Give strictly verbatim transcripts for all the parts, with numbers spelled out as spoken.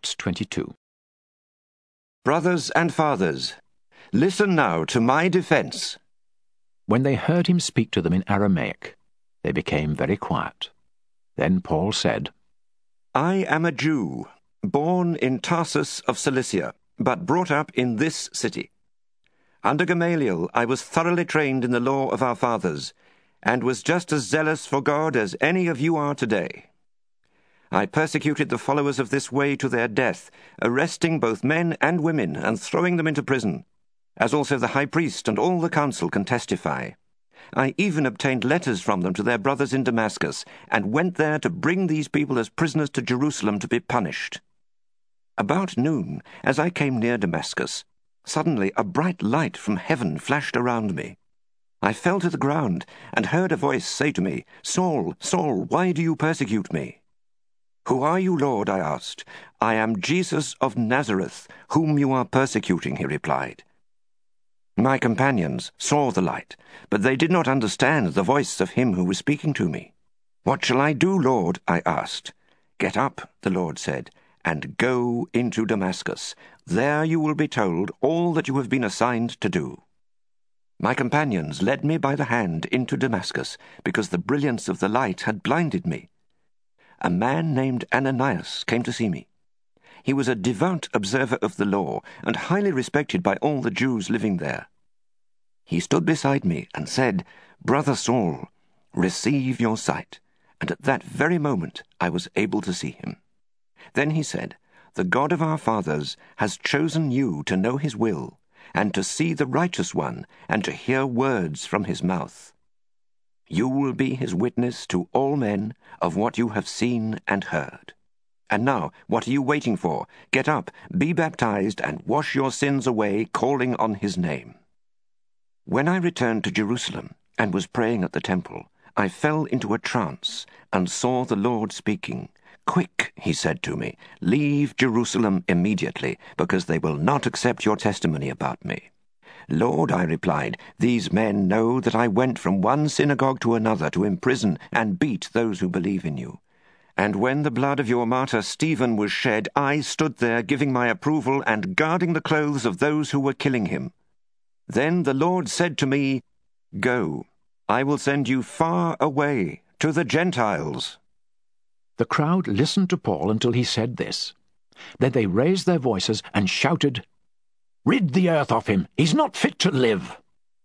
Acts twenty-two. Brothers and fathers, listen now to my defense. When they heard him speak to them in Aramaic, they became very quiet. Then Paul said, I am a Jew, born in Tarsus of Cilicia, but brought up in this city. Under Gamaliel I was thoroughly trained in the law of our fathers, and was just as zealous for God as any of you are today. I persecuted the followers of this way to their death, arresting both men and women and throwing them into prison, as also the high priest and all the council can testify. I even obtained letters from them to their brothers in Damascus, and went there to bring these people as prisoners to Jerusalem to be punished. About noon, as I came near Damascus, suddenly a bright light from heaven flashed around me. I fell to the ground and heard a voice say to me, Saul, Saul, why do you persecute me? Who are you, Lord? I asked. I am Jesus of Nazareth, whom you are persecuting, he replied. My companions saw the light, but they did not understand the voice of him who was speaking to me. What shall I do, Lord? I asked. Get up, the Lord said, and go into Damascus. There you will be told all that you have been assigned to do. My companions led me by the hand into Damascus, because the brilliance of the light had blinded me. A man named Ananias came to see me. He was a devout observer of the law and highly respected by all the Jews living there. He stood beside me and said, Brother Saul, receive your sight. And at that very moment I was able to see him. Then he said, The God of our fathers has chosen you to know his will, and to see the righteous one, and to hear words from his mouth. You will be his witness to all men of what you have seen and heard. And now, what are you waiting for? Get up, be baptized, and wash your sins away, calling on his name. When I returned to Jerusalem and was praying at the temple, I fell into a trance and saw the Lord speaking. Quick, he said to me, leave Jerusalem immediately, because they will not accept your testimony about me. Lord, I replied, these men know that I went from one synagogue to another to imprison and beat those who believe in you. And when the blood of your martyr Stephen was shed, I stood there giving my approval and guarding the clothes of those who were killing him. Then the Lord said to me, Go, I will send you far away to the Gentiles. The crowd listened to Paul until he said this. Then they raised their voices and shouted, Rid the earth of him! He's not fit to live!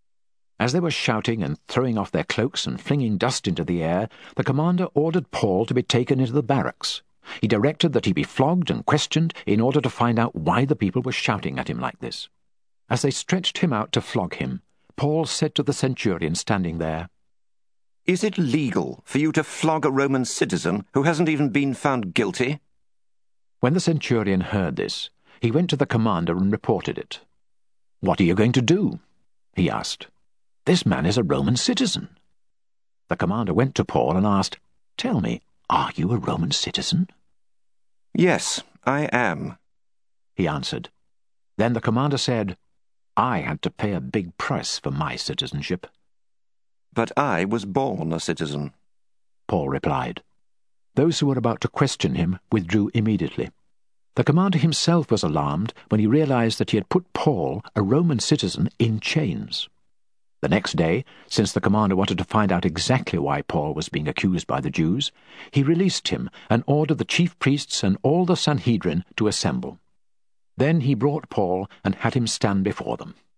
As they were shouting and throwing off their cloaks and flinging dust into the air, the commander ordered Paul to be taken into the barracks. He directed that he be flogged and questioned in order to find out why the people were shouting at him like this. As they stretched him out to flog him, Paul said to the centurion standing there, Is it legal for you to flog a Roman citizen who hasn't even been found guilty? When the centurion heard this, he went to the commander and reported it. What are you going to do? He asked. This man is a Roman citizen. The commander went to Paul and asked, Tell me, are you a Roman citizen? Yes, I am, he answered. Then the commander said, I had to pay a big price for my citizenship. But I was born a citizen, Paul replied. Those who were about to question him withdrew immediately. The commander himself was alarmed when he realized that he had put Paul, a Roman citizen, in chains. The next day, since the commander wanted to find out exactly why Paul was being accused by the Jews, he released him and ordered the chief priests and all the Sanhedrin to assemble. Then he brought Paul and had him stand before them.